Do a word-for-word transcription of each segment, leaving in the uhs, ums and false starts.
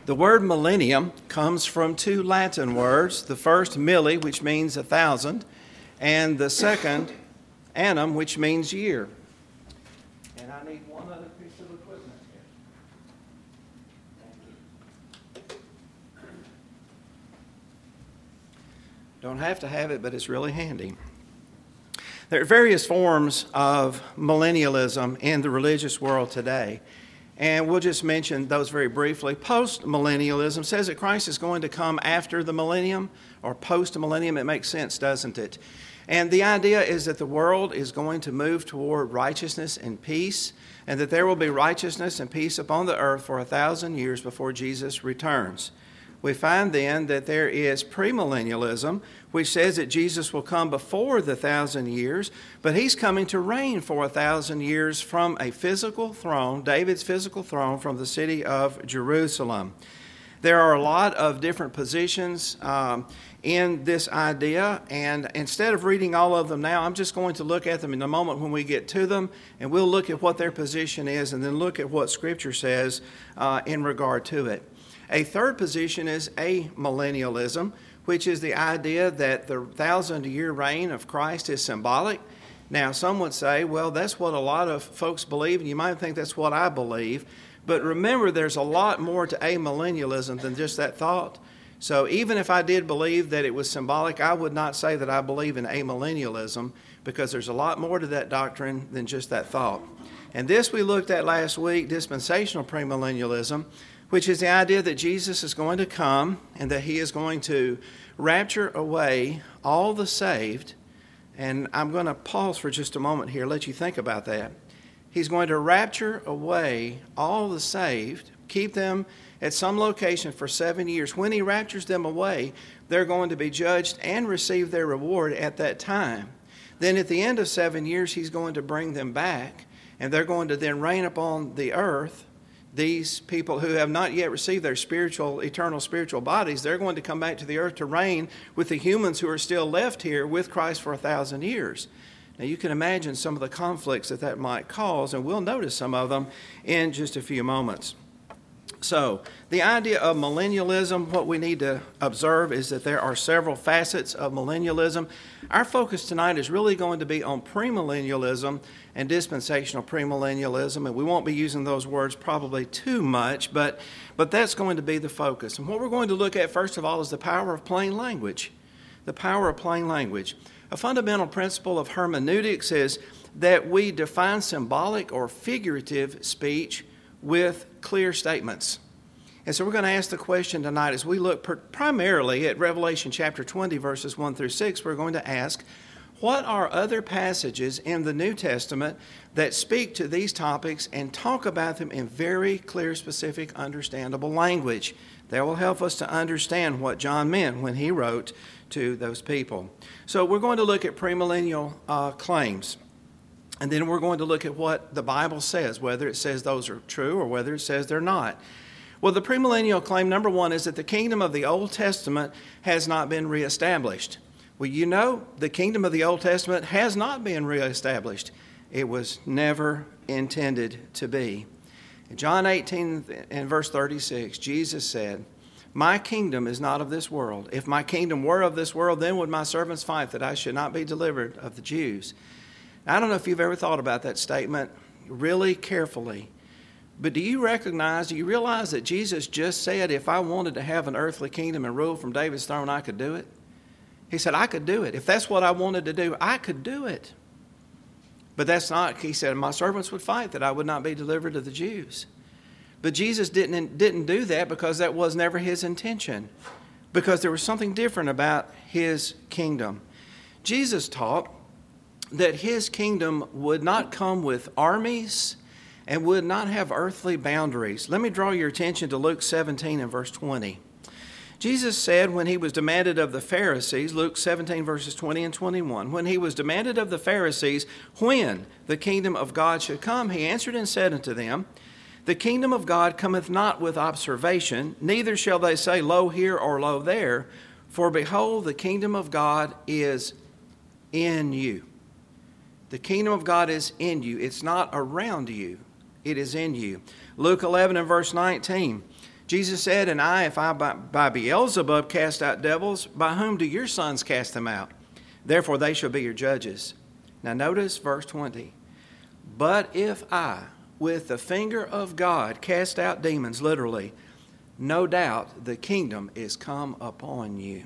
The word millennium comes from two Latin words. The first, milli, which means a thousand, and the second, annum, which means year. And I need one other piece of equipment here. Don't have to have it, but it's really handy. There are various forms of millennialism in the religious world today. And we'll just mention those very briefly. Post-millennialism says that Christ is going to come after the millennium, or post-millennium. It makes sense, doesn't it? And the idea is that the world is going to move toward righteousness and peace, and that there will be righteousness and peace upon the earth for a thousand years before Jesus returns. We find then that there is premillennialism, which says that Jesus will come before the thousand years, but he's coming to reign for a thousand years from a physical throne, David's physical throne from the city of Jerusalem. There are a lot of different positions um, in this idea, and instead of reading all of them now, I'm just going to look at them in a moment when we get to them, and we'll look at what their position is and then look at what Scripture says uh, in regard to it. A third position is amillennialism, which is the idea that the thousand-year reign of Christ is symbolic. Now, some would say, well, that's what a lot of folks believe, and you might think that's what I believe. But remember, there's a lot more to amillennialism than just that thought. So even if I did believe that it was symbolic, I would not say that I believe in amillennialism, because there's a lot more to that doctrine than just that thought. And this we looked at last week, dispensational premillennialism, which is the idea that Jesus is going to come and that he is going to rapture away all the saved. And I'm going to pause for just a moment here, let you think about that. He's going to rapture away all the saved, keep them at some location for seven years. When he raptures them away, they're going to be judged and receive their reward at that time. Then at the end of seven years, he's going to bring them back, and they're going to then reign upon the earth. These people who have not yet received their spiritual, eternal spiritual bodies, they're going to come back to the earth to reign with the humans who are still left here with Christ for a thousand years. Now you can imagine some of the conflicts that that might cause, and we'll notice some of them in just a few moments. So the idea of millennialism, what we need to observe is that there are several facets of millennialism. Our focus tonight is really going to be on premillennialism and dispensational premillennialism, and we won't be using those words probably too much, but, but that's going to be the focus. And what we're going to look at first of all is the power of plain language. The power of plain language. A fundamental principle of hermeneutics is that we define symbolic or figurative speech with clear statements. And so we're going to ask the question tonight as we look per- primarily at Revelation chapter twenty, verses one through six. We're going to ask, what are other passages in the New Testament that speak to these topics and talk about them in very clear, specific, understandable language that will help us to understand what John meant when he wrote to those people? So we're going to look at premillennial uh, claims. And then we're going to look at what the Bible says, whether it says those are true or whether it says they're not. Well, the premillennial claim, number one, is that the kingdom of the Old Testament has not been reestablished. Well, you know, the kingdom of the Old Testament has not been reestablished. It was never intended to be. In John eighteen and verse thirty-six, Jesus said, "My kingdom is not of this world. If my kingdom were of this world, then would my servants fight that I should not be delivered of the Jews." I don't know if you've ever thought about that statement really carefully, but do you recognize, do you realize that Jesus just said, if I wanted to have an earthly kingdom and rule from David's throne, I could do it? He said, I could do it. If that's what I wanted to do, I could do it. But that's not, he said, my servants would fight that I would not be delivered to the Jews. But Jesus didn't, didn't do that because that was never his intention, because there was something different about his kingdom. Jesus taught that his kingdom would not come with armies and would not have earthly boundaries. Let me draw your attention to Luke seventeen and verse twenty. Jesus said when he was demanded of the Pharisees, Luke seventeen verses twenty and twenty-one, when he was demanded of the Pharisees when the kingdom of God should come, he answered and said unto them, "The kingdom of God cometh not with observation, neither shall they say, Lo here or lo there, for behold, the kingdom of God is in you." The kingdom of God is in you. It's not around you. It is in you. Luke eleven and verse nineteen. Jesus said, and I, if I by, by Beelzebub cast out devils, by whom do your sons cast them out? Therefore they shall be your judges. Now notice verse twenty. But if I, with the finger of God, cast out demons, literally, no doubt the kingdom is come upon you.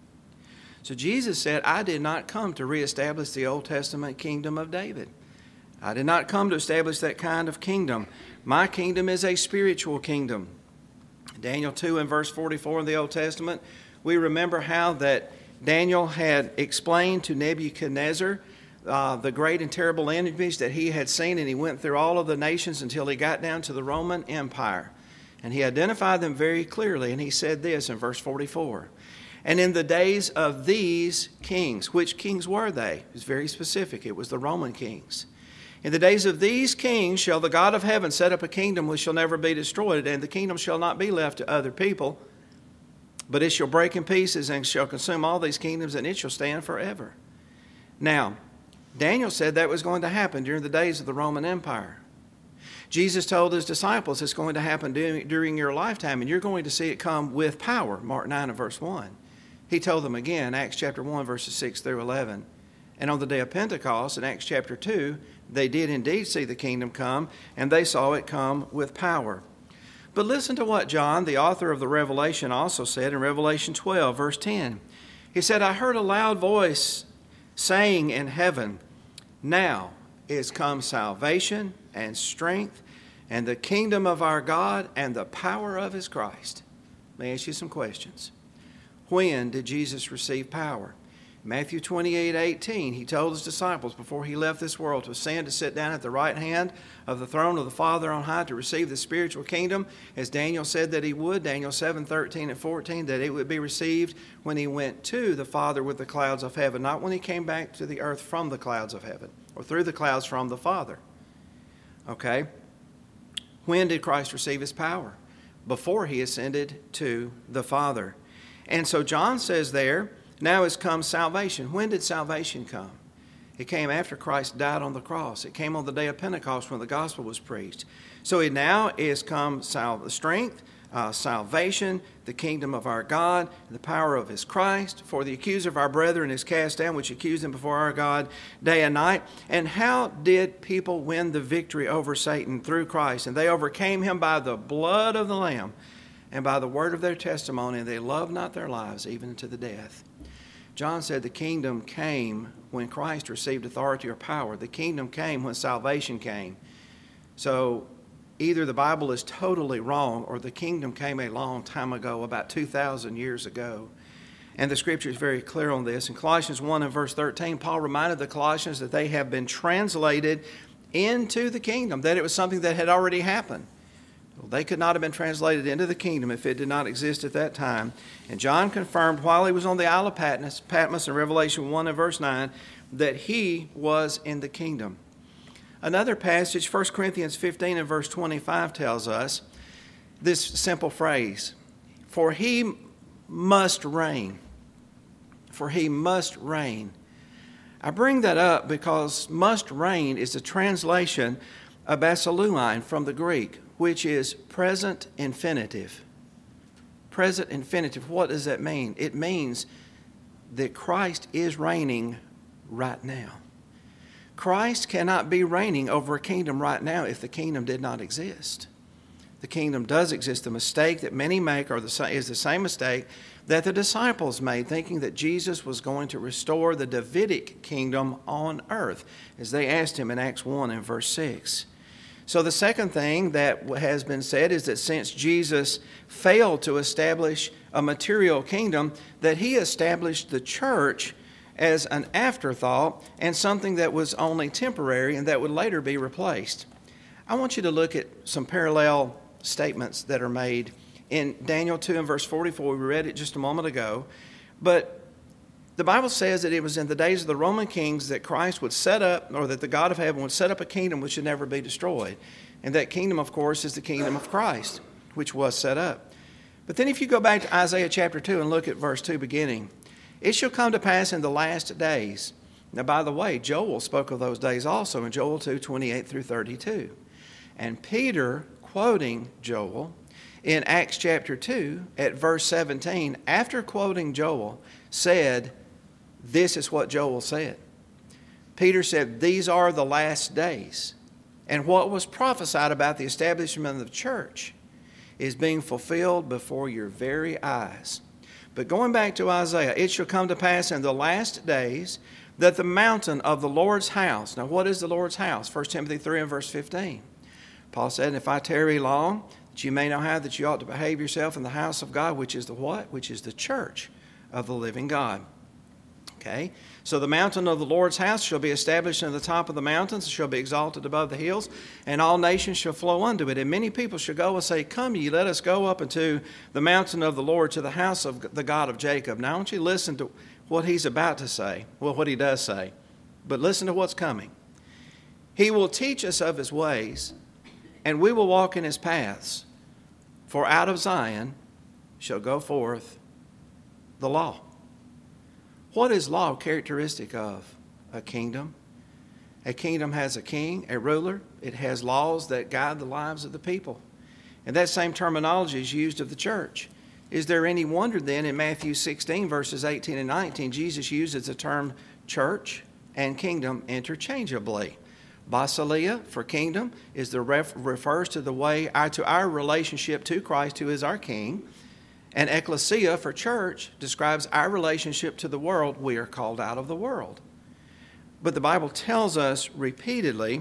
So Jesus said, I did not come to reestablish the Old Testament kingdom of David. I did not come to establish that kind of kingdom. My kingdom is a spiritual kingdom. Daniel two and verse forty-four in the Old Testament, we remember how that Daniel had explained to Nebuchadnezzar uh, the great and terrible enemies that he had seen, and he went through all of the nations until he got down to the Roman Empire. And he identified them very clearly, and he said this in verse forty-four. And in the days of these kings, which kings were they? It was very specific. It was the Roman kings. In the days of these kings shall the God of heaven set up a kingdom which shall never be destroyed, and the kingdom shall not be left to other people, but it shall break in pieces and shall consume all these kingdoms, and it shall stand forever. Now, Daniel said that was going to happen during the days of the Roman Empire. Jesus told his disciples it's going to happen during, during your lifetime, and you're going to see it come with power, Mark nine and verse one. He told them again, Acts chapter one, verses six through eleven. And on the day of Pentecost, in Acts chapter two, they did indeed see the kingdom come, and they saw it come with power. But listen to what John, the author of the Revelation, also said in Revelation twelve, verse ten. He said, I heard a loud voice saying in heaven, now is come salvation and strength and the kingdom of our God and the power of his Christ. Let me ask you some questions. When did Jesus receive power? Matthew twenty-eight eighteen, he told his disciples before he left this world to ascend to sit down at the right hand of the throne of the Father on high to receive the spiritual kingdom, as Daniel said that he would, Daniel seven thirteen and fourteen, that it would be received when he went to the Father with the clouds of heaven, not when he came back to the earth from the clouds of heaven, or through the clouds from the Father. Okay? When did Christ receive his power? Before he ascended to the Father. And so John says there, now has come salvation. When did salvation come? It came after Christ died on the cross. It came on the day of Pentecost when the gospel was preached. So it now is come sal- strength, uh, salvation, the kingdom of our God, the power of his Christ. For the accuser of our brethren is cast down, which accused him before our God day and night. And how did people win the victory over Satan? Through Christ. And they overcame him by the blood of the Lamb and by the word of their testimony. And they loved not their lives even to the death. John said the kingdom came when Christ received authority or power. The kingdom came when salvation came. So either the Bible is totally wrong or the kingdom came a long time ago, about two thousand years ago. And the scripture is very clear on this. In Colossians one and verse thirteen, Paul reminded the Colossians that they have been translated into the kingdom, that it was something that had already happened. Well, they could not have been translated into the kingdom if it did not exist at that time. And John confirmed while he was on the Isle of Patmos, Patmos in Revelation one and verse nine, that he was in the kingdom. Another passage, First Corinthians fifteen and verse twenty-five, tells us this simple phrase, for he must reign. For he must reign. I bring that up because must reign is a translation of basilein from the Greek, which is present infinitive. Present infinitive, what does that mean? It means that Christ is reigning right now. Christ cannot be reigning over a kingdom right now if the kingdom did not exist. The kingdom does exist. The mistake that many make are the, is the same mistake that the disciples made, thinking that Jesus was going to restore the Davidic kingdom on earth, as they asked him in Acts one and verse six. So the second thing that has been said is that since Jesus failed to establish a material kingdom, that he established the church as an afterthought and something that was only temporary and that would later be replaced. I want you to look at some parallel statements that are made in Daniel two and verse forty-four. We read it just a moment ago. But the Bible says that it was in the days of the Roman kings that Christ would set up, or that the God of heaven would set up a kingdom which should never be destroyed. And that kingdom, of course, is the kingdom of Christ, which was set up. But then if you go back to Isaiah chapter two and look at verse two beginning, it shall come to pass in the last days. Now, by the way, Joel spoke of those days also in Joel two, twenty-eight through thirty-two. And Peter, quoting Joel, in Acts chapter two at verse seventeen, after quoting Joel, said, this is what Joel said. Peter said, these are the last days. And what was prophesied about the establishment of the church is being fulfilled before your very eyes. But going back to Isaiah, it shall come to pass in the last days that the mountain of the Lord's house. Now, what is the Lord's house? First Timothy three and verse fifteen. Paul said, and if I tarry long, that you may know how that you ought to behave yourself in the house of God, which is the what? Which is the church of the living God. Okay, so the mountain of the Lord's house shall be established in the top of the mountains, shall be exalted above the hills, and all nations shall flow unto it. And many people shall go and say, come ye, let us go up into the mountain of the Lord, to the house of the God of Jacob. Now I want you to listen to what he's about to say, well, what he does say, but listen to what's coming. He will teach us of his ways, and we will walk in his paths. For out of Zion shall go forth the law. What is law characteristic of? A kingdom. A kingdom has a king, a ruler. It has laws that guide the lives of the people. And that same terminology is used of the church. Is there any wonder then in Matthew sixteen, verses eighteen and nineteen, Jesus uses the term church and kingdom interchangeably. Basileia, for kingdom, is the ref, refers to the way, our, to our relationship to Christ, who is our king. And ecclesia, for church, describes our relationship to the world. We are called out of the world. But the Bible tells us repeatedly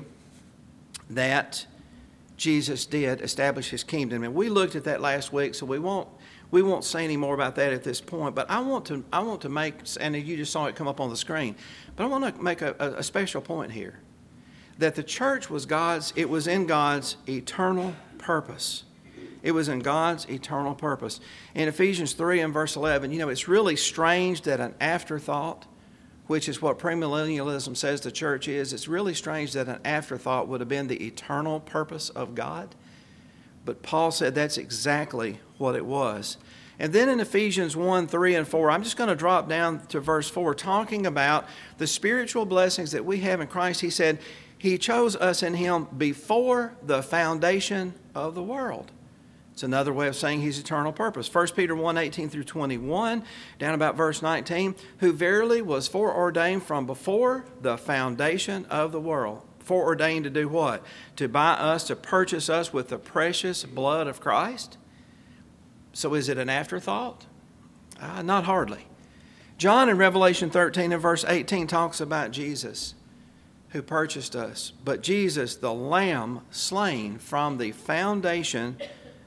that Jesus did establish his kingdom. And we looked at that last week, so we won't we won't say any more about that at this point. But I want to I want to make, and you just saw it come up on the screen, but I want to make a, a special point here. That the church was God's, it was in God's eternal purpose. It was in God's eternal purpose. In Ephesians three and verse eleven, you know, it's really strange that an afterthought, which is what premillennialism says the church is, it's really strange that an afterthought would have been the eternal purpose of God. But Paul said that's exactly what it was. And then in Ephesians one, three, and four, I'm just going to drop down to verse four, talking about the spiritual blessings that we have in Christ. He said, he chose us in him before the foundation of the world. It's another way of saying his eternal purpose. First Peter one, eighteen through twenty-one, down about verse nineteen, who verily was foreordained from before the foundation of the world. Foreordained to do what? To buy us, to purchase us with the precious blood of Christ. So is it an afterthought? Uh, not hardly. John in Revelation thirteen and verse eighteen talks about Jesus who purchased us. But Jesus, the Lamb slain from the foundation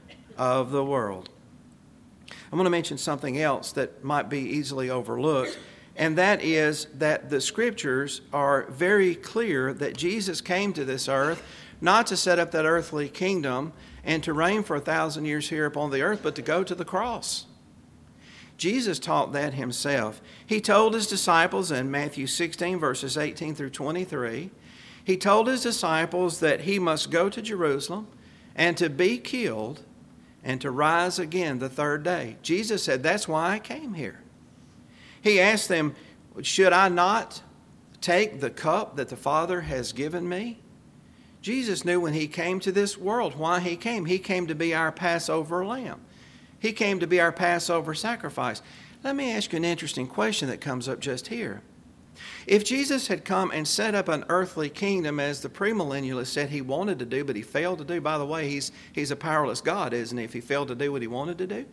of the world. I'm going to mention something else that might be easily overlooked, and that is that the Scriptures are very clear that Jesus came to this earth not to set up that earthly kingdom and to reign for a thousand years here upon the earth, but to go to the cross. Jesus taught that himself. He told his disciples in Matthew sixteen, verses eighteen through twenty-three, he told his disciples that he must go to Jerusalem and to be killed and to rise again the third day. Jesus said, that's why I came here. He asked them, should I not take the cup that the Father has given me? Jesus knew when he came to this world why he came. He came to be our Passover lamb. He came to be our Passover sacrifice. Let me ask you an interesting question that comes up just here. If Jesus had come and set up an earthly kingdom as the premillennialist said he wanted to do, but he failed to do, by the way, he's, he's a powerless God, isn't he, if he failed to do what he wanted to do?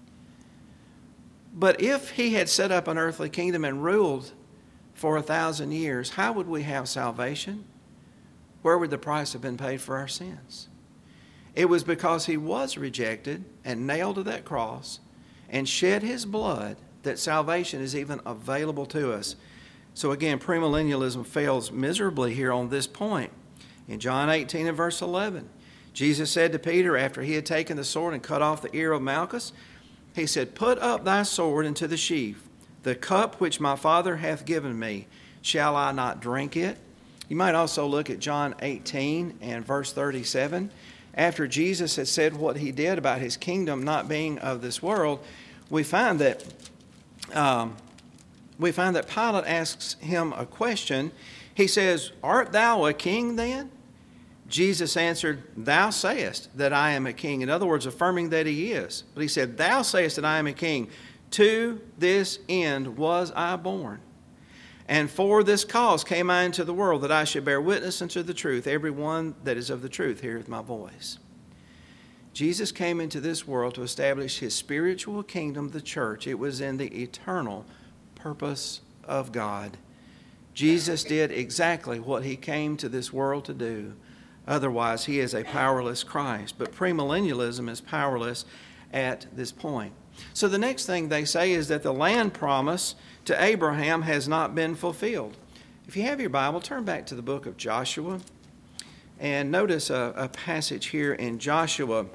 But if he had set up an earthly kingdom and ruled for a thousand years, how would we have salvation? Where would the price have been paid for our sins? It was because he was rejected and nailed to that cross and shed his blood that salvation is even available to us. So again, premillennialism fails miserably here on this point. In John eighteen and verse eleven, Jesus said to Peter after he had taken the sword and cut off the ear of Malchus, he said, put up thy sword into the sheath. The cup which my Father hath given me, shall I not drink it? You might also look at John eighteen and verse thirty-seven. After Jesus had said what he did about his kingdom not being of this world, we find that um, we find that Pilate asks him a question. He says, art thou a king then? Jesus answered, "Thou sayest that I am a king." In other words, affirming that he is. But he said, "Thou sayest that I am a king. To this end was I born. And for this cause came I into the world, that I should bear witness unto the truth. Every one that is of the truth heareth my voice." Jesus came into this world to establish his spiritual kingdom, the church. It was in the eternal purpose of God. Jesus did exactly what he came to this world to do. Otherwise, he is a powerless Christ. But premillennialism is powerless at this point. So the next thing they say is that the land promise to Abraham has not been fulfilled. If you have your Bible, turn back to the book of Joshua and notice a, a passage here in Joshua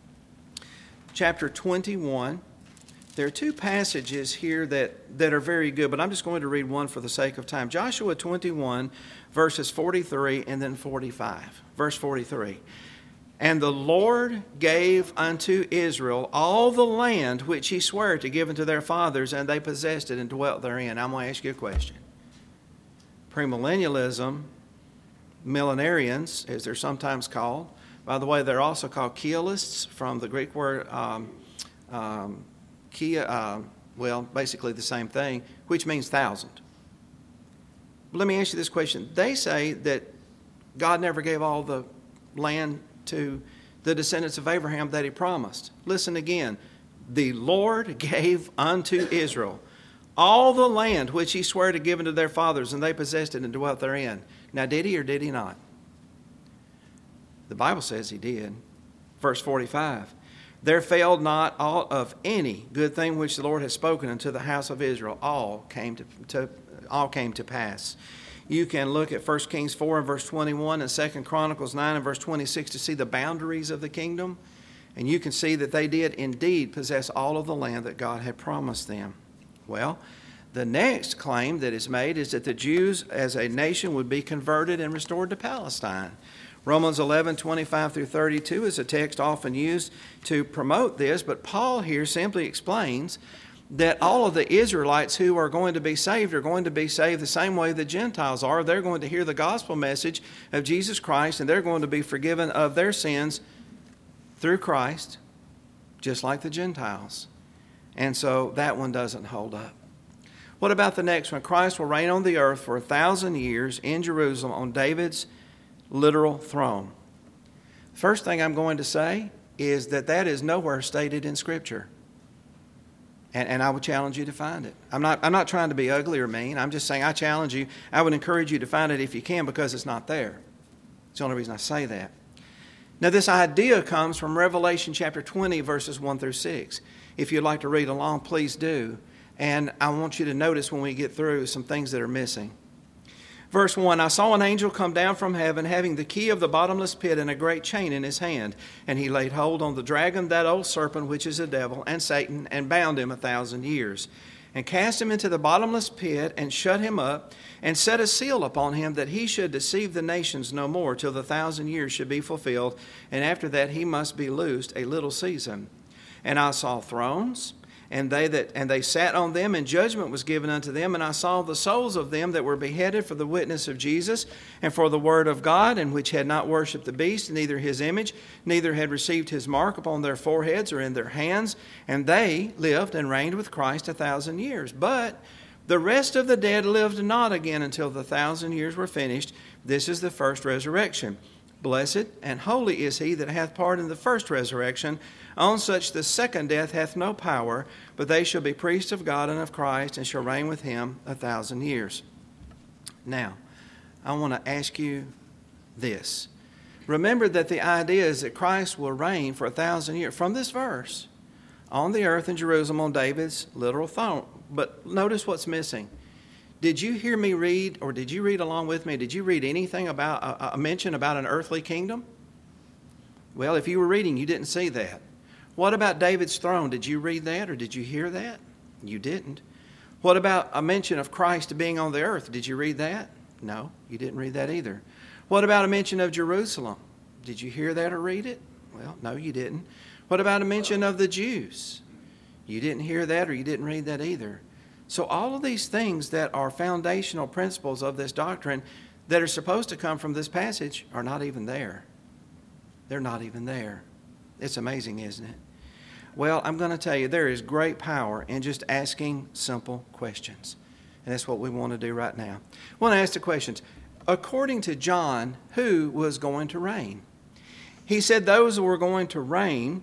chapter twenty-one. There are two passages here that, that are very good, but I'm just going to read one for the sake of time. Joshua twenty-one, verses forty-three and then forty-five. Verse forty-three. "And the Lord gave unto Israel all the land which he sware to give unto their fathers, and they possessed it and dwelt therein." I'm going to ask you a question. Premillennialism, millenarians, as they're sometimes called. By the way, they're also called Kaelists, from the Greek word um, um, kia, uh, well, basically the same thing, which means thousand. But let me ask you this question. They say that God never gave all the land to the descendants of Abraham that he promised. Listen again. "The Lord gave unto Israel all the land which he sware to give unto their fathers, and they possessed it and dwelt therein." Now, did he or did he not? The Bible says he did. Verse forty-five. "There failed not all of any good thing which the Lord has spoken unto the house of Israel. All came to, to all came to pass." You can look at First Kings four and verse twenty-one and Second Chronicles nine and verse twenty-six to see the boundaries of the kingdom. And you can see that they did indeed possess all of the land that God had promised them. Well, the next claim that is made is that the Jews as a nation would be converted and restored to Palestine. Romans eleven, twenty-five through thirty-two is a text often used to promote this, but Paul here simply explains that all of the Israelites who are going to be saved are going to be saved the same way the Gentiles are. They're going to hear the gospel message of Jesus Christ, and they're going to be forgiven of their sins through Christ, just like the Gentiles. And so that one doesn't hold up. What about the next one? Christ will reign on the earth for a thousand years in Jerusalem on David's literal throne. First thing I'm going to say is that that is nowhere stated in Scripture. And, and I would challenge you to find it. I'm not, I'm not trying to be ugly or mean. I'm just saying I challenge you. I would encourage you to find it if you can, because it's not there. It's the only reason I say that. Now, this idea comes from Revelation chapter twenty, verses one through six. If you'd like to read along, please do. And I want you to notice when we get through some things that are missing. Verse one, "I saw an angel come down from heaven, having the key of the bottomless pit and a great chain in his hand. And he laid hold on the dragon, that old serpent, which is the devil, and Satan, and bound him a thousand years. And cast him into the bottomless pit, and shut him up, and set a seal upon him, that he should deceive the nations no more, till the thousand years should be fulfilled. And after that he must be loosed a little season. And I saw thrones, And they that and they sat on them, and judgment was given unto them. And I saw the souls of them that were beheaded for the witness of Jesus, and for the word of God, and which had not worshipped the beast, neither his image, neither had received his mark upon their foreheads or in their hands. And they lived and reigned with Christ a thousand years. But the rest of the dead lived not again until the thousand years were finished. This is the first resurrection. Blessed and holy is he that hath part in the first resurrection. On such the second death hath no power, but they shall be priests of God and of Christ, and shall reign with him a thousand years." Now, I want to ask you this. Remember that the idea is that Christ will reign for a thousand years. From this verse, on the earth in Jerusalem on David's literal throne. But notice what's missing. Did you hear me read, or did you read along with me, did you read anything about, a, a mention about an earthly kingdom? Well, if you were reading, you didn't see that. What about David's throne? Did you read that, or did you hear that? You didn't. What about a mention of Christ being on the earth? Did you read that? No, you didn't read that either. What about a mention of Jerusalem? Did you hear that or read it? Well, no, you didn't. What about a mention of the Jews? You didn't hear that, or you didn't read that either. So all of these things that are foundational principles of this doctrine, that are supposed to come from this passage are not even there. They're not even there. It's amazing, isn't it? Well, I'm going to tell you, there is great power in just asking simple questions. And that's what we want to do right now. I want to ask the questions. According to John, who was going to reign? He said those who were going to reign,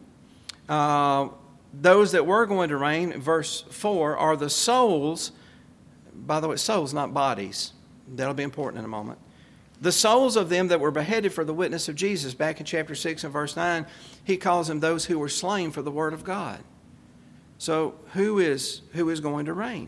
uh, those that were going to reign, verse four, are the souls. By the way, souls, not bodies. That'll be important in a moment. The souls of them that were beheaded for the witness of Jesus. Back in chapter six and verse nine, he calls them those who were slain for the word of God. So who is, who is going to reign?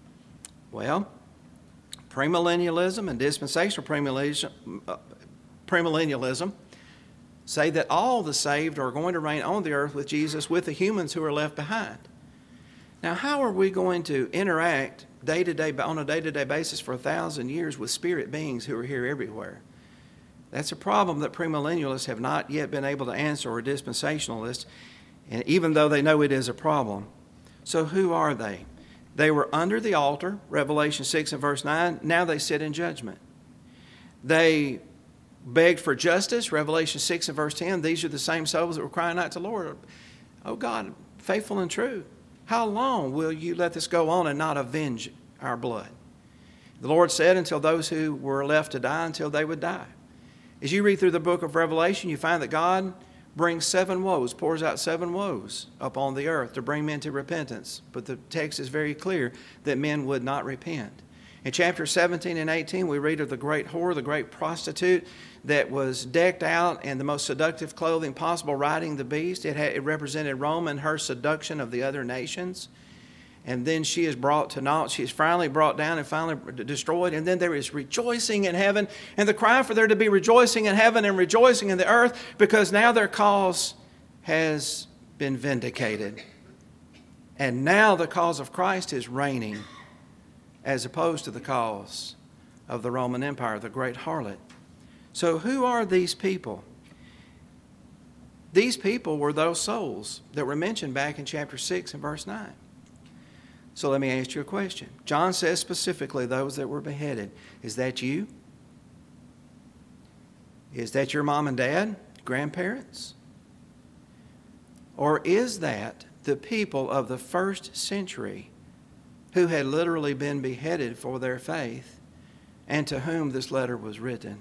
Well, premillennialism and dispensational premillennialism, uh, premillennialism say that all the saved are going to reign on the earth with Jesus with the humans who are left behind. Now, how are we going to interact day to day, on a day-to-day basis for a thousand years with spirit beings who are here everywhere? That's a problem that premillennialists have not yet been able to answer, or dispensationalists, and even though they know it is a problem. So who are they? They were under the altar, Revelation six and verse nine. Now they sit in judgment. They begged for justice, Revelation six and verse ten. These are the same souls that were crying out to the Lord, "Oh God, faithful and true, how long will you let this go on and not avenge our blood?" The Lord said, until those who were left to die, until they would die. As you read through the book of Revelation, you find that God brings seven woes, pours out seven woes upon the earth to bring men to repentance. But the text is very clear that men would not repent. In chapter seventeen and eighteen, we read of the great whore, the great prostitute that was decked out in the most seductive clothing possible, riding the beast. It, had, it represented Rome and her seduction of the other nations. And then she is brought to naught. She is finally brought down and finally destroyed. And then there is rejoicing in heaven. And the cry for there to be rejoicing in heaven and rejoicing in the earth, because now their cause has been vindicated. And now the cause of Christ is reigning, as opposed to the cause of the Roman Empire, the great harlot. So who are these people? These people were those souls that were mentioned back in chapter six and verse nine. So let me ask you a question. John says specifically those that were beheaded. Is that you? Is that your mom and dad, grandparents? Or is that the people of the first century who had literally been beheaded for their faith and to whom this letter was written?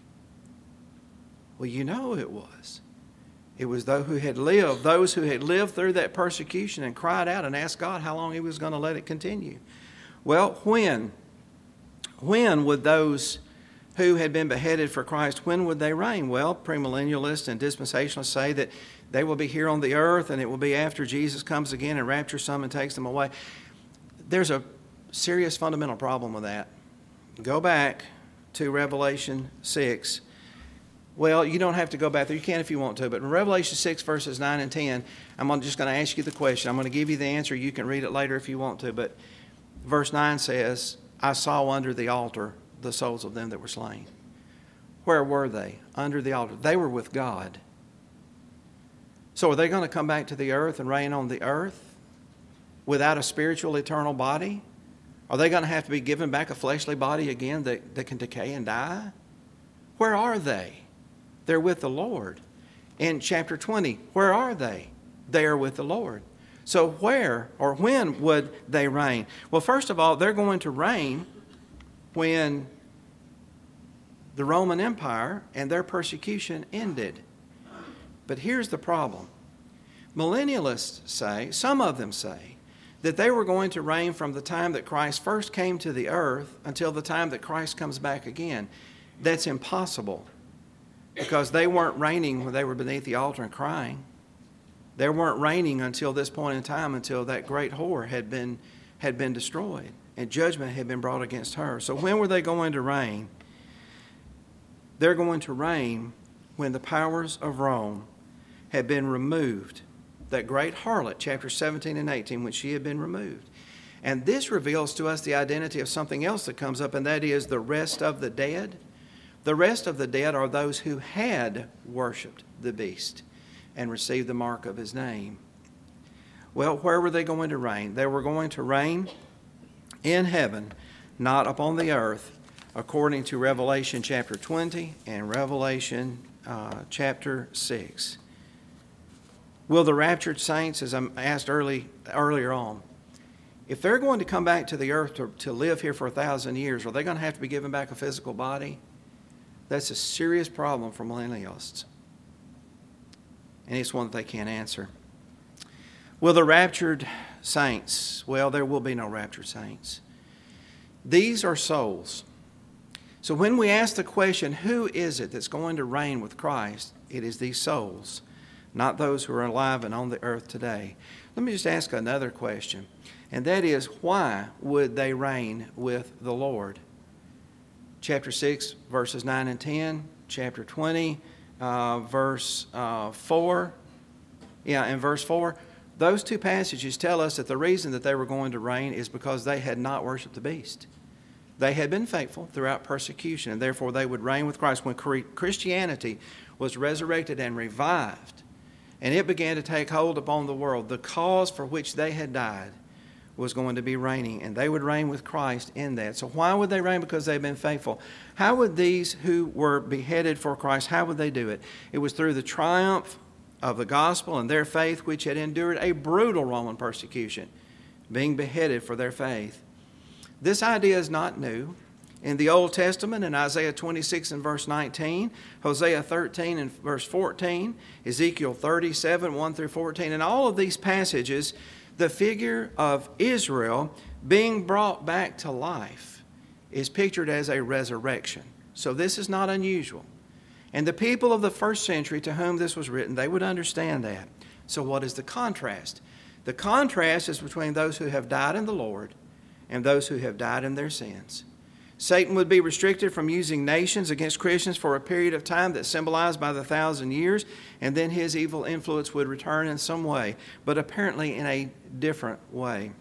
Well, you know it was. It was those who had lived, those who had lived through that persecution and cried out and asked God how long He was going to let it continue. Well, when? When would those who had been beheaded for Christ, when would they reign? Well, premillennialists and dispensationalists say that they will be here on the earth, and it will be after Jesus comes again and raptures some and takes them away. There's a serious fundamental problem with that. Go back to Revelation six. Well, you don't have to go back there. You can if you want to. But in Revelation six, verses nine and ten, I'm just going to ask you the question. I'm going to give you the answer. You can read it later if you want to. But verse nine says, I saw under the altar the souls of them that were slain. Where were they? Under the altar. They were with God. So are they going to come back to the earth and reign on the earth without a spiritual eternal body? Are they going to have to be given back a fleshly body again that, that can decay and die? Where are they? They're with the Lord. In chapter twenty, where are they? They are with the Lord. So where or when would they reign? Well, first of all, they're going to reign when the Roman Empire and their persecution ended. But here's the problem. Millennialists say, some of them say, that they were going to reign from the time that Christ first came to the earth until the time that Christ comes back again. That's impossible, because they weren't reigning when they were beneath the altar and crying. They weren't reigning until this point in time, until that great whore had been, had been destroyed and judgment had been brought against her. So when were they going to reign? They're going to reign when the powers of Rome had been removed. That great harlot, chapter seventeen and eighteen, when she had been removed. And this reveals to us the identity of something else that comes up, and that is the rest of the dead. The rest of the dead are those who had worshipped the beast and received the mark of his name. Well, where were they going to reign? They were going to reign in heaven, not upon the earth, according to Revelation chapter twenty and Revelation uh, chapter six. Will the raptured saints, as I asked early, earlier on, if they're going to come back to the earth to, to live here for a thousand years, are they going to have to be given back a physical body? That's a serious problem for millennialists. And it's one that they can't answer. Will the raptured saints? Well, there will be no raptured saints. These are souls. So when we ask the question, who is it that's going to reign with Christ? It is these souls, not those who are alive and on the earth today. Let me just ask another question, and that is, why would they reign with the Lord? Chapter six, verses nine and ten, chapter twenty, uh, verse uh, four, yeah, and verse four. Those two passages tell us that the reason that they were going to reign is because they had not worshipped the beast. They had been faithful throughout persecution, and therefore they would reign with Christ. When Christianity was resurrected and revived, and it began to take hold upon the world, the cause for which they had died was going to be reigning, and they would reign with Christ in that. So why would they reign? Because they've been faithful. How would these who were beheaded for Christ, how would they do it? It was through the triumph of the gospel and their faith, which had endured a brutal Roman persecution, being beheaded for their faith. This idea is not new. In the Old Testament, in Isaiah twenty-six and verse nineteen, Hosea thirteen and verse fourteen, Ezekiel thirty-seven, one through fourteen, in all of these passages, the figure of Israel being brought back to life is pictured as a resurrection. So this is not unusual. And the people of the first century to whom this was written, they would understand that. So what is the contrast? The contrast is between those who have died in the Lord and those who have died in their sins. Satan would be restricted from using nations against Christians for a period of time that's symbolized by the thousand years, and then his evil influence would return in some way, but apparently in a different way.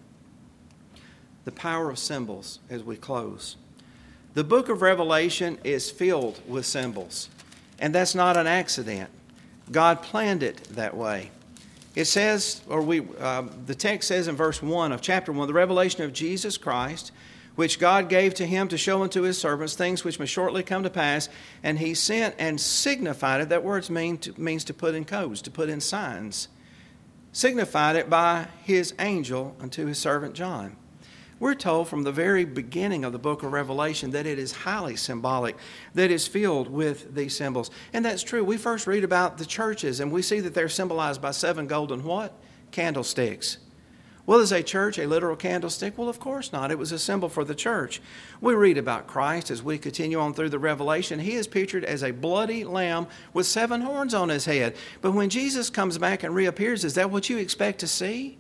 The power of symbols as we close. The book of Revelation is filled with symbols, and that's not an accident. God planned it that way. It says, or we, uh, the text says in verse one of chapter one, the revelation of Jesus Christ, which God gave to him to show unto his servants things which must shortly come to pass, and he sent and signified it. That word mean to, means to put in codes, to put in signs. Signified it by his angel unto his servant John. We're told from the very beginning of the book of Revelation that it is highly symbolic, that it is filled with these symbols. And that's true. We first read about the churches, and we see that they're symbolized by seven golden what? Candlesticks. Well, is a church a literal candlestick? Well, of course not. It was a symbol for the church. We read about Christ as we continue on through the Revelation. He is pictured as a bloody lamb with seven horns on his head. But when Jesus comes back and reappears, is that what you expect to see?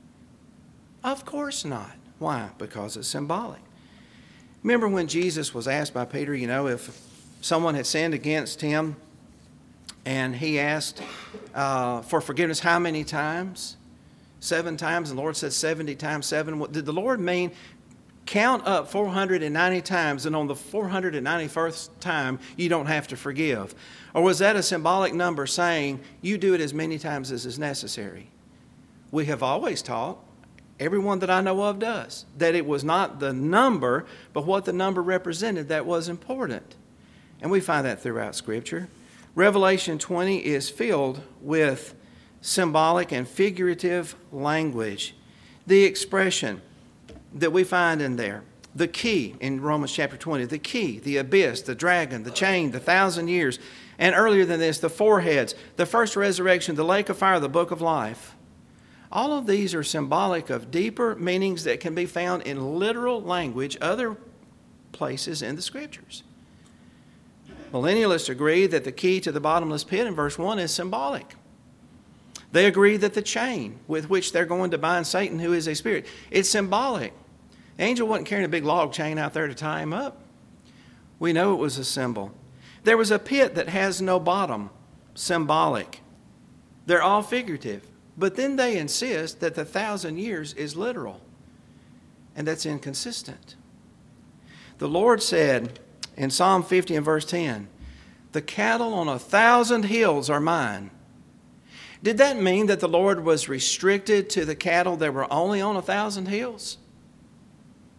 Of course not. Why? Because it's symbolic. Remember when Jesus was asked by Peter, you know, if someone had sinned against him, and he asked uh, for forgiveness how many times? Seven times, and the Lord said seventy times seven. Did the Lord mean count up four hundred ninety times, and on the four hundred ninety-first time, you don't have to forgive? Or was that a symbolic number saying, you do it as many times as is necessary? We have always taught, everyone that I know of does, that it was not the number, but what the number represented that was important. And we find that throughout Scripture. Revelation twenty is filled with symbolic and figurative language. The expression that we find in there, the key in Romans chapter twenty, the key, the abyss, the dragon, the chain, the thousand years, and earlier than this, the four heads, the first resurrection, the lake of fire, the book of life. All of these are symbolic of deeper meanings that can be found in literal language, other places in the Scriptures. Millennialists agree that the key to the bottomless pit in verse one is symbolic. They agree that the chain with which they're going to bind Satan, who is a spirit, it's symbolic. The angel wasn't carrying a big log chain out there to tie him up. We know it was a symbol. There was a pit that has no bottom, symbolic. They're all figurative. But then they insist that the thousand years is literal. And that's inconsistent. The Lord said in Psalm fifty and verse ten, the cattle on a thousand hills are mine. Did that mean that the Lord was restricted to the cattle that were only on a thousand hills?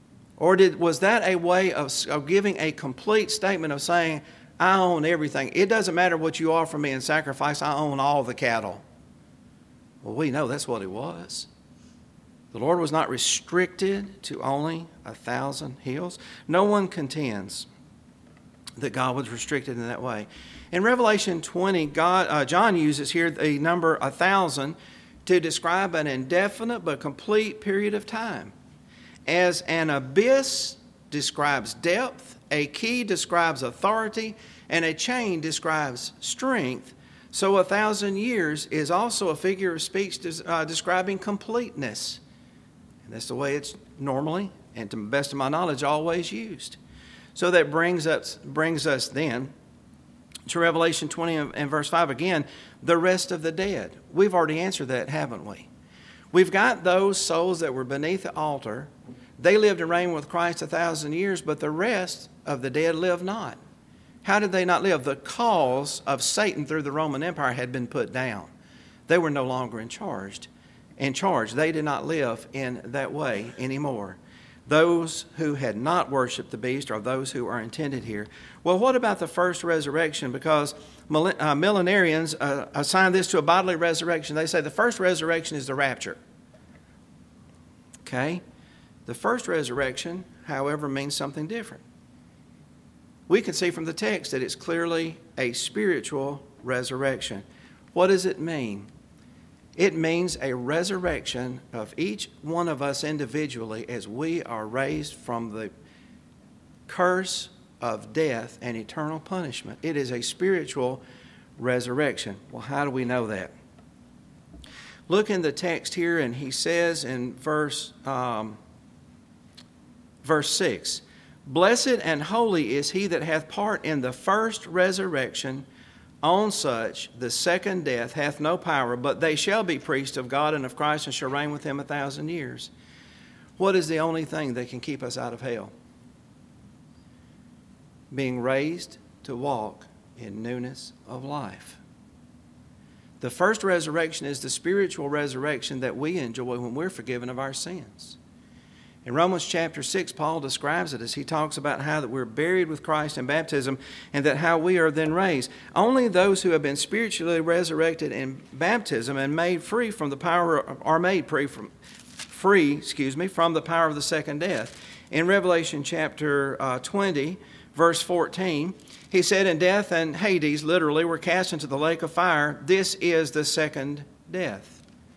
Or did, was that a way of, of giving a complete statement of saying, I own everything. It doesn't matter what you offer me in sacrifice. I own all the cattle. Well, we know that's what it was. The Lord was not restricted to only a thousand hills. No one contends that God was restricted in that way. In Revelation twenty, God, uh, John uses here the number a thousand to describe an indefinite but complete period of time. As an abyss describes depth, a key describes authority, and a chain describes strength, so a thousand years is also a figure of speech des- uh, describing completeness. And that's the way it's normally, and to the best of my knowledge, always used. So that brings us, brings us then to Revelation twenty and verse five again, the rest of the dead. We've already answered that, haven't we? We've got those souls that were beneath the altar. They lived and reigned with Christ a thousand years, but the rest of the dead live not. How did they not live? The cause of Satan through the Roman Empire had been put down. They were no longer in charge. In charge. They did not live in that way anymore. Those who had not worshipped the beast are those who are intended here. Well, what about the first resurrection? Because uh, millenarians uh, assign this to a bodily resurrection. They say the first resurrection is the rapture. Okay? The first resurrection, however, means something different. We can see from the text that it's clearly a spiritual resurrection. What does it mean? It means a resurrection of each one of us individually as we are raised from the curse of death and eternal punishment. It is a spiritual resurrection. Well, how do we know that? Look in the text here, and he says in verse, um, verse six, Blessed and holy is he that hath part in the first resurrection. On such the second death hath no power, but they shall be priests of God and of Christ and shall reign with him a thousand years. What is the only thing that can keep us out of hell? Being raised to walk in newness of life. The first resurrection is the spiritual resurrection that we enjoy when we're forgiven of our sins. In Romans chapter six, Paul describes it as he talks about how that we're buried with Christ in baptism and that how we are then raised. Only those who have been spiritually resurrected in baptism and made free from the power, are made free from, free, excuse me, from the power of the second death. In Revelation chapter uh, twenty, verse fourteen, he said, "And death and Hades, literally, were cast into the lake of fire. This is the second death."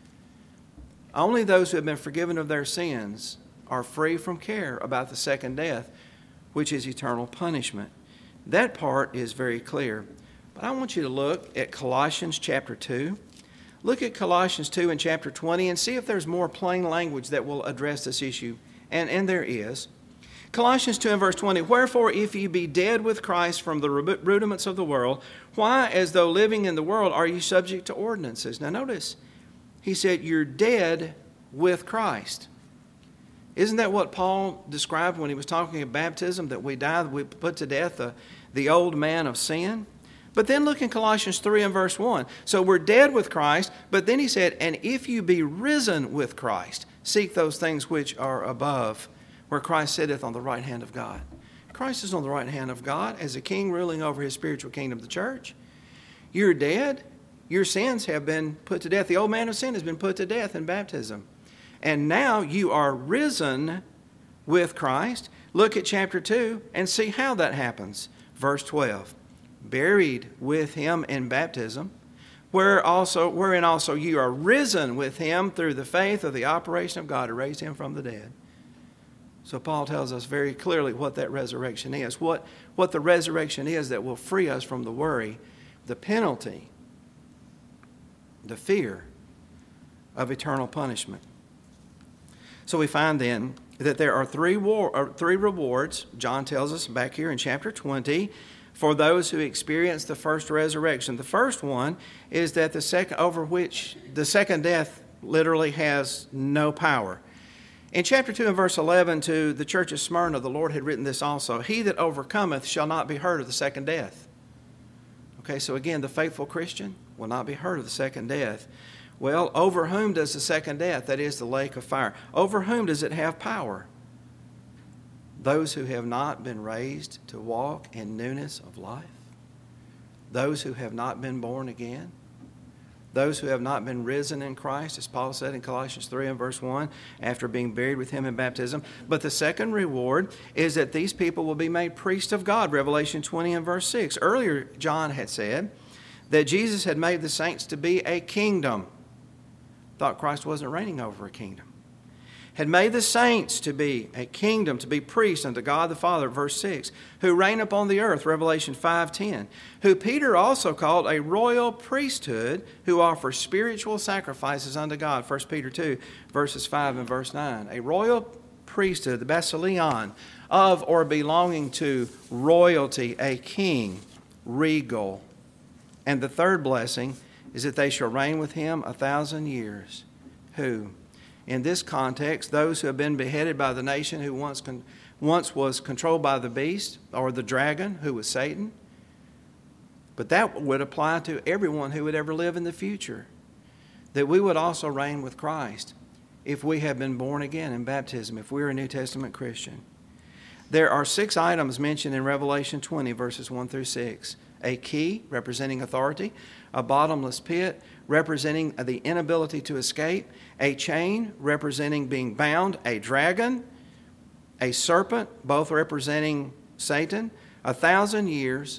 Only those who have been forgiven of their sins are free from care about the second death, which is eternal punishment. That part is very clear. But I want you to look at Colossians chapter two. Look at Colossians two and chapter twenty and see if there's more plain language that will address this issue. And, and there is. Colossians two and verse twenty, Wherefore, if ye be dead with Christ from the rudiments of the world, why, as though living in the world, are ye subject to ordinances? Now notice, he said, you're dead with Christ. Isn't that what Paul described when he was talking of baptism, that we die, that we put to death the, the old man of sin? But then look in Colossians three and verse one. So we're dead with Christ, but then he said, and if you be risen with Christ, seek those things which are above, where Christ sitteth on the right hand of God. Christ is on the right hand of God as a king ruling over his spiritual kingdom, the church. You're dead. Your sins have been put to death. The old man of sin has been put to death in baptism. And now you are risen with Christ. Look at chapter two and see how that happens. Verse twelve. Buried with him in baptism, where also, wherein also you are risen with him through the faith of the operation of God who raised him from the dead. So Paul tells us very clearly what that resurrection is, what, what the resurrection is that will free us from the worry, the penalty, the fear of eternal punishment. So we find then that there are three, war, or three rewards, John tells us back here in chapter twenty, for those who experience the first resurrection. The first one is that the second, over which the second death literally has no power. In chapter two and verse eleven, to the church of Smyrna, the Lord had written this also, He that overcometh shall not be hurt of the second death. Okay, so again, the faithful Christian will not be hurt of the second death. Well, over whom does the second death, that is the lake of fire, over whom does it have power? those who have not been raised to walk in newness of life, those who have not been born again, those who have not been risen in Christ, as Paul said in Colossians three and verse one, after being buried with him in baptism. But the second reward is that these people will be made priests of God, Revelation twenty and verse six. Earlier, John had said that Jesus had made the saints to be a kingdom. Thought Christ wasn't reigning over a kingdom. Had made the saints to be a kingdom, to be priests unto God the Father, verse six, who reign upon the earth, Revelation five ten, who Peter also called a royal priesthood, who offer spiritual sacrifices unto God, First Peter two, verses five and verse nine. A royal priesthood, the basileon, of or belonging to royalty, a king, regal. And the third blessing is that they shall reign with him a thousand years. Who? In this context, those who have been beheaded by the nation who once con- once was controlled by the beast or the dragon, who was Satan. But that would apply to everyone who would ever live in the future. That we would also reign with Christ if we have been born again in baptism, if we're a New Testament Christian. There are six items mentioned in Revelation twenty, verses one through six. A key, representing authority. A bottomless pit, representing the inability to escape. A chain, representing being bound. A dragon. A serpent, both representing Satan. A thousand years.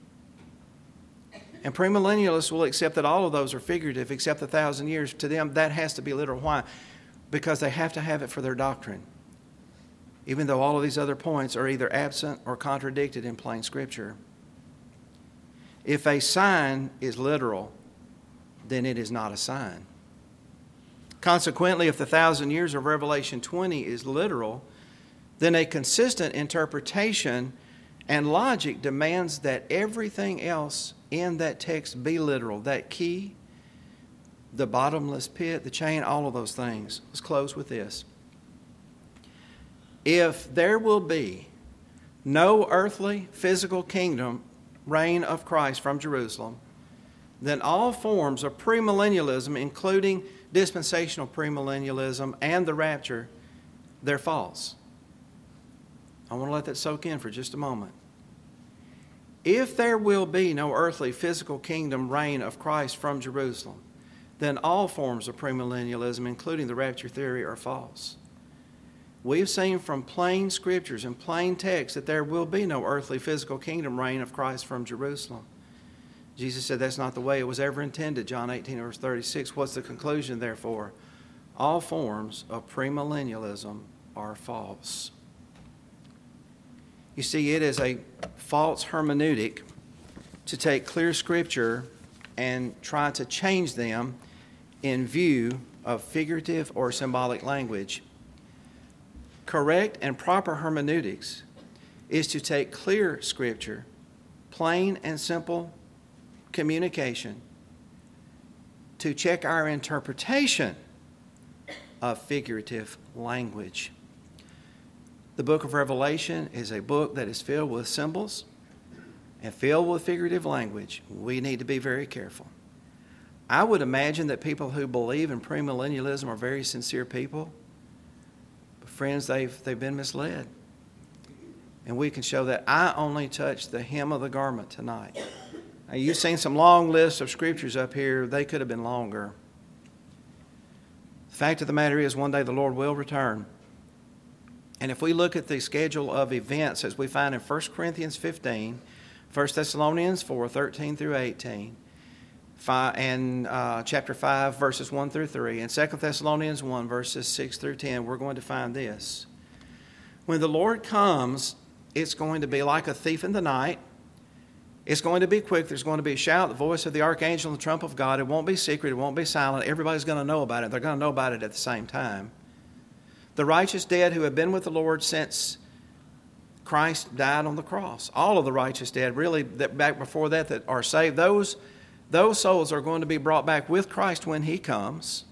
And premillennialists will accept that all of those are figurative, except a thousand years. To them, that has to be literal. Why? Because they have to have it for their doctrine. Even though all of these other points are either absent or contradicted in plain Scripture. If a sign is literal, then it is not a sign. Consequently, if the thousand years of Revelation twenty is literal, then a consistent interpretation and logic demands that everything else in that text be literal. That key, the bottomless pit, the chain, all of those things. Let's close with this. If there will be no earthly physical kingdom reign of Christ from Jerusalem, then all forms of premillennialism, including dispensational premillennialism and the rapture, they're false. I want to let that soak in for just a moment. If there will be no earthly physical kingdom reign of Christ from Jerusalem, then all forms of premillennialism, including the rapture theory, are false. We've seen from plain scriptures and plain texts that there will be no earthly physical kingdom reign of Christ from Jerusalem. Jesus said that's not the way it was ever intended, John eighteen, verse thirty-six. What's the conclusion, therefore? All forms of premillennialism are false. You see, it is a false hermeneutic to take clear scripture and try to change them in view of figurative or symbolic language. Correct and proper hermeneutics is to take clear scripture, plain and simple communication, to check our interpretation of figurative language. The book of Revelation is a book that is filled with symbols and filled with figurative language. We need to be very careful. I would imagine that people who believe in premillennialism are very sincere people. Friends, they've, they've been misled. And we can show that. I only touched the hem of the garment tonight. Now, you've seen some long lists of scriptures up here. They could have been longer. The fact of the matter is, one day the Lord will return. And if we look at the schedule of events as we find in First Corinthians fifteen, First Thessalonians four, thirteen through eighteen, Five, and uh, chapter five, verses one through three, and Second Thessalonians one, verses six through ten, we're going to find this. When the Lord comes, it's going to be like a thief in the night. It's going to be quick. There's going to be a shout, the voice of the archangel, and the trump of God. It won't be secret. It won't be silent. Everybody's going to know about it. They're going to know about it at the same time. The righteous dead who have been with the Lord since Christ died on the cross, all of the righteous dead, really, that back before that, that are saved, those Those souls are going to be brought back with Christ when He comes.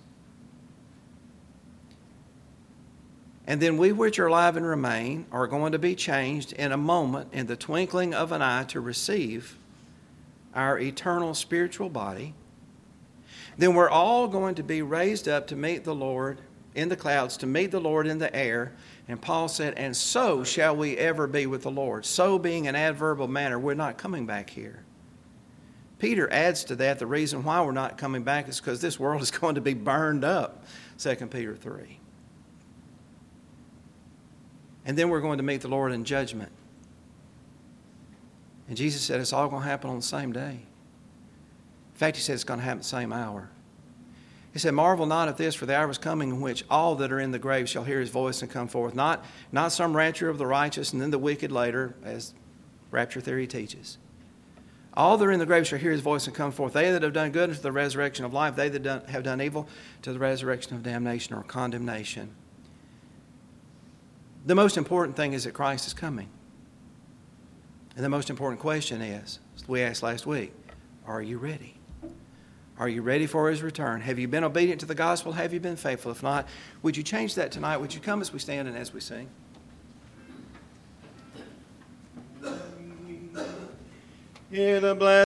And then we which are alive and remain are going to be changed in a moment, in the twinkling of an eye, to receive our eternal spiritual body. Then we're all going to be raised up to meet the Lord in the clouds to meet the Lord in the air. And Paul said, and so shall we ever be with the Lord. So being an adverbial manner, we're not coming back here. Peter adds to that the reason why we're not coming back is because this world is going to be burned up, Second Peter three. And then we're going to meet the Lord in judgment. And Jesus said it's all going to happen on the same day. In fact, he said it's going to happen the same hour. He said, marvel not at this, for the hour is coming in which all that are in the grave shall hear his voice and come forth. Not, not some rapture of the righteous and then the wicked later, as rapture theory teaches. All that are in the grave shall hear his voice and come forth. They that have done good unto the resurrection of life, they that done, have done evil to the resurrection of damnation or condemnation. The most important thing is that Christ is coming. And the most important question is, as we asked last week, are you ready? Are you ready for his return? Have you been obedient to the gospel? Have you been faithful? If not, would you change that tonight? Would you come as we stand and as we sing? Hear the blessed